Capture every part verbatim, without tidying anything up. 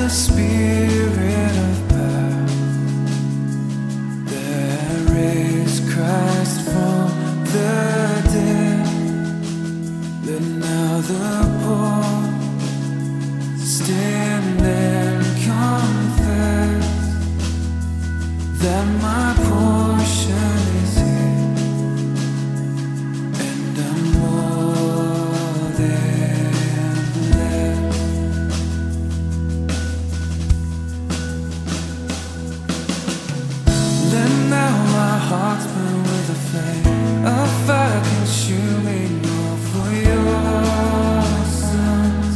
spirit of power. There is Christ from the dead. Let now the poor stand and confess that my portion is here, and I'm more than blessed. Let now our hearts burn with a flame, a fire consuming all for your Son's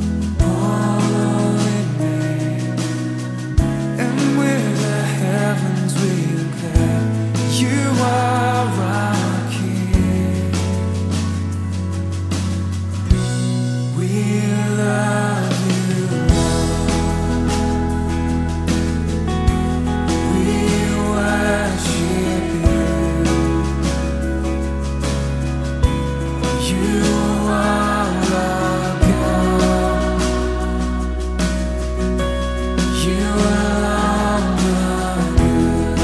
holy name. And with the heavens we declare, you are our King. We love you, we worship you. You are our God. You alone are good.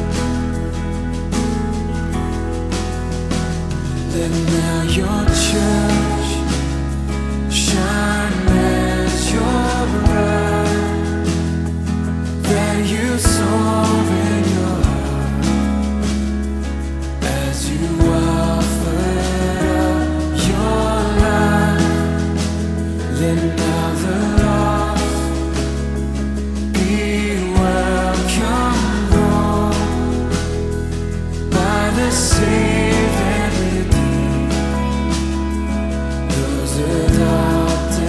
Let now your church shine as your bride, that you soar in your heart as you offer up your life. Let now the lost be welcomed, Lord, by the saved and redeemed, those adopted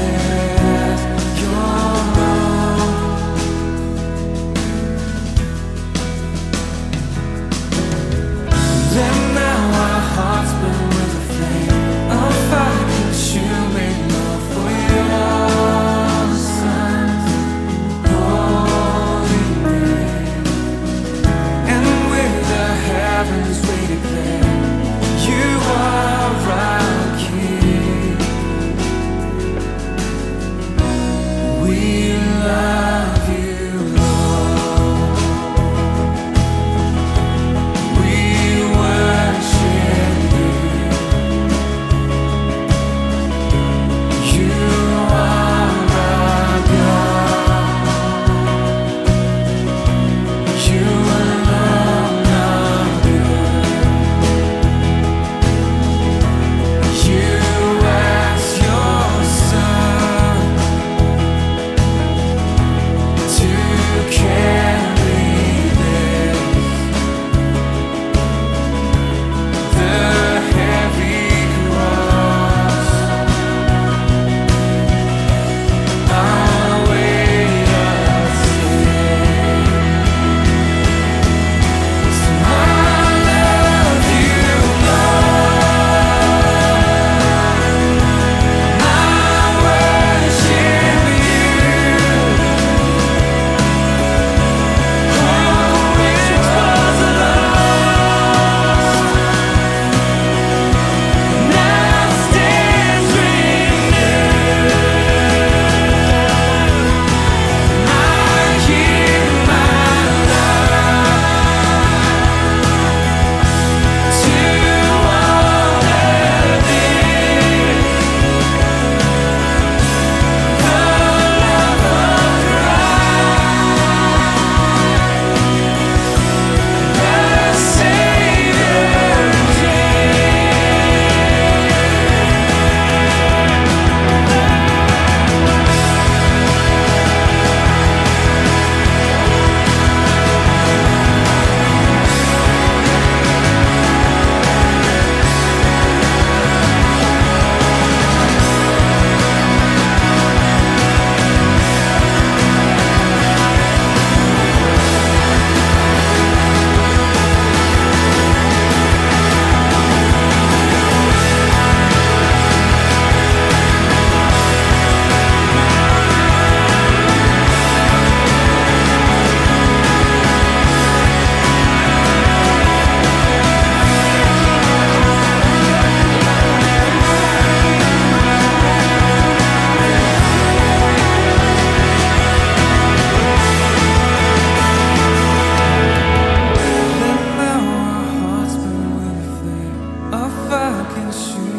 consuming.